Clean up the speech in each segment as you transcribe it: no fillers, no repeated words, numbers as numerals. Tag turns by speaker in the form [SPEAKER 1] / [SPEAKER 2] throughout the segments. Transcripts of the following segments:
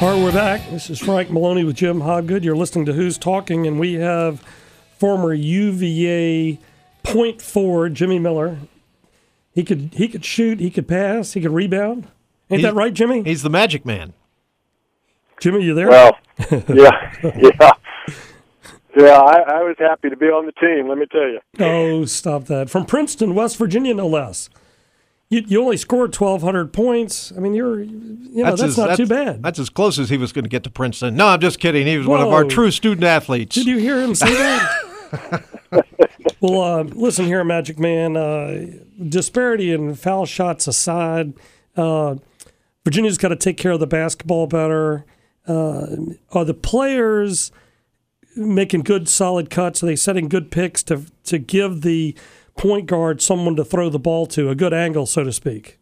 [SPEAKER 1] All right, we're back. This is Frank Maloney with Jim Hobgood. You're listening to Who's Talking, and we have former UVA point forward Jimmy Miller. He could shoot, he could pass, he could rebound. Ain't that right, Jimmy?
[SPEAKER 2] He's the magic man.
[SPEAKER 1] Jimmy, you there?
[SPEAKER 3] Well, yeah. I was happy to be on the team. Let me tell you.
[SPEAKER 1] Oh, stop that! From Princeton, West Virginia, no less. You only scored 1,200 points. I mean, that's not too bad.
[SPEAKER 2] That's as close as he was going to get to Princeton. No, I'm just kidding. He was one of our true student athletes.
[SPEAKER 1] Did you hear him say that? Well, listen here, Magic Man. Disparity in foul shots aside, Virginia's got to take care of the basketball better. Are the players making good, solid cuts? Are they setting good picks to give the point guard someone to throw the ball to, a good angle, so to speak?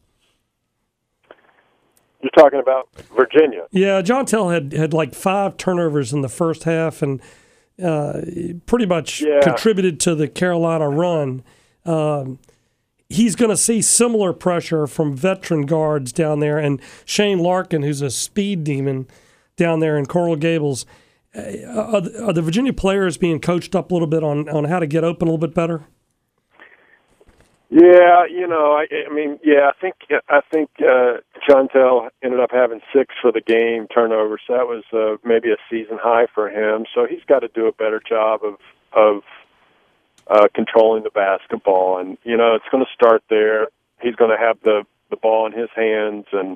[SPEAKER 3] You're talking about Virginia.
[SPEAKER 1] Yeah, John Tell had like 5 turnovers in the first half and pretty much contributed to the Carolina run. He's going to see similar pressure from veteran guards down there, and Shane Larkin, who's a speed demon down there in Coral Gables. Are the Virginia players being coached up a little bit on how to get open a little bit better?
[SPEAKER 3] Yeah, I think John Tell ended up having 6 for the game turnovers. So that was maybe a season high for him. So he's got to do a better job of controlling the basketball, and it's going to start there. He's going to have the ball in his hands, and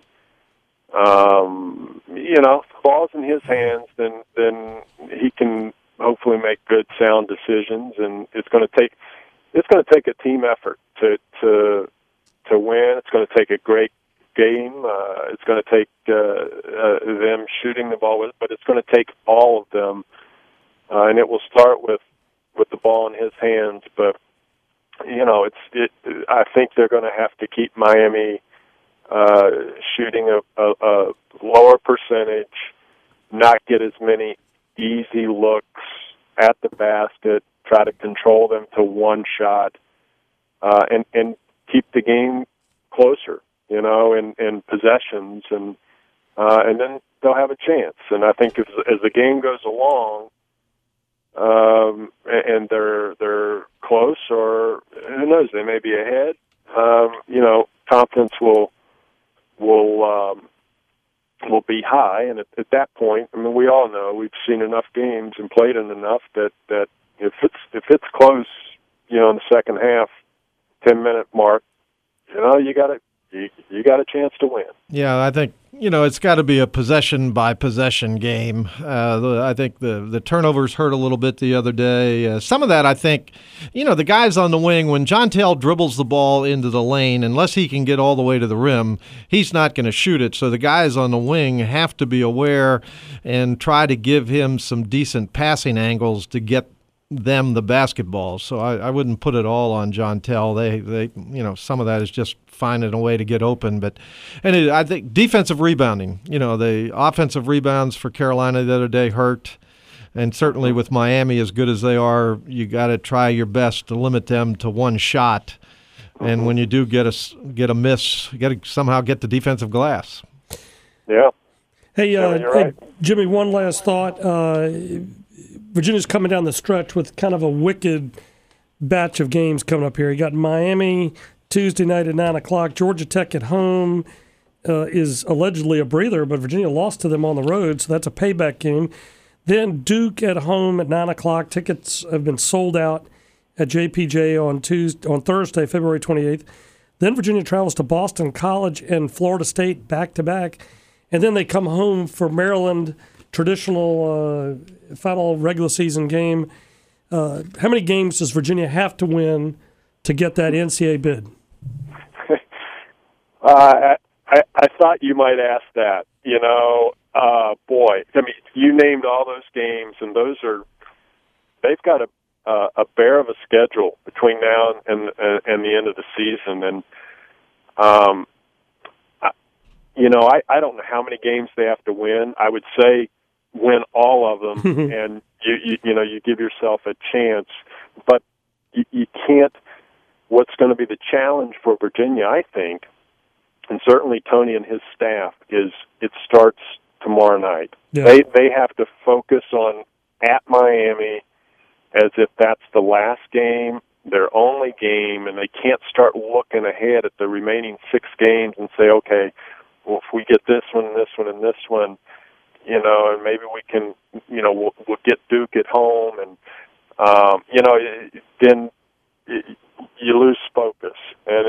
[SPEAKER 3] if the ball's in his hands, then he can hopefully make good, sound decisions, and it's going to take a team effort to win. It's going to take a great game. It's going to take them shooting the ball, but it's going to take all of them, and it will start with the ball in his hands. But I think they're going to have to keep Miami shooting a lower percentage, not get as many easy looks at the basket, try to control them to one shot, and keep the game closer, in possessions, and then they'll have a chance. And I think as the game goes along, and they're close, or who knows, they may be ahead. Confidence will be high, and at that point, I mean, we all know, we've seen enough games and played in enough that if it's close, in the second half, 10-minute mark, you got a chance to win.
[SPEAKER 2] Yeah, I think it's got to be a possession by possession game. I think the turnovers hurt a little bit the other day. Some of that, I think, the guys on the wing, when John Tell dribbles the ball into the lane, unless he can get all the way to the rim, he's not going to shoot it. So the guys on the wing have to be aware and try to give him some decent passing angles to get them the basketball. So I wouldn't put it all on John Tell. They some of that is just finding a way to get open. I think defensive rebounding, the offensive rebounds for Carolina the other day hurt. And certainly with Miami, as good as they are, you got to try your best to limit them to one shot. And when you do get a miss, you got to somehow get the defensive glass.
[SPEAKER 3] Yeah.
[SPEAKER 1] Hey,
[SPEAKER 3] right.
[SPEAKER 1] Jimmy, one last thought. Virginia's coming down the stretch with kind of a wicked batch of games coming up here. You got Miami Tuesday night at 9 o'clock. Georgia Tech at home is allegedly a breather, but Virginia lost to them on the road, so that's a payback game. Then Duke at home at 9 o'clock. Tickets have been sold out at JPJ on Thursday, February 28th. Then Virginia travels to Boston College and Florida State back-to-back. And then they come home for Maryland, traditional final regular season game. How many games does Virginia have to win to get that NCAA bid?
[SPEAKER 3] I thought you might ask that. Boy, I mean, you named all those games, and they've got a bear of a schedule between now and the end of the season, and I don't know how many games they have to win. I would say win all of them, and you give yourself a chance. But you can't. What's going to be the challenge for Virginia, I think, and certainly Tony and his staff, is it starts tomorrow night.
[SPEAKER 1] Yeah.
[SPEAKER 3] They have to focus on at Miami as if that's the last game, their only game, and they can't start looking ahead at the remaining 6 games and say, okay, well, if we get this one, and this one, and maybe we can, we'll get Duke at home, and then you lose focus, and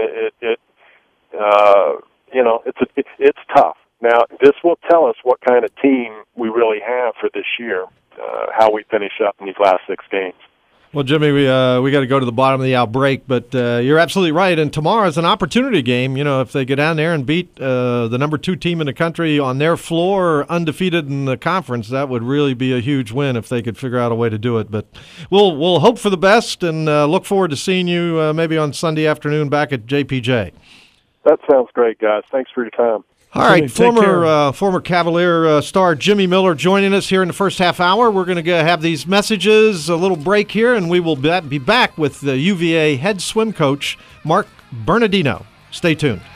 [SPEAKER 3] it's tough. Now, this will tell us what kind of team we really have for this year, how we finish up in these last 6 games.
[SPEAKER 2] Well, Jimmy, we got to go to the bottom of the hour break, but you're absolutely right. And tomorrow's an opportunity game. If they go down there and beat the number 2 team in the country on their floor, undefeated in the conference, that would really be a huge win if they could figure out a way to do it. But we'll hope for the best and look forward to seeing you maybe on Sunday afternoon back at JPJ.
[SPEAKER 3] That sounds great, guys. Thanks for your time.
[SPEAKER 2] All right, former Cavalier star Jimmy Miller joining us here in the first half hour. We're going to have these messages, a little break here, and we will be back with the UVA head swim coach, Mark Bernardino. Stay tuned.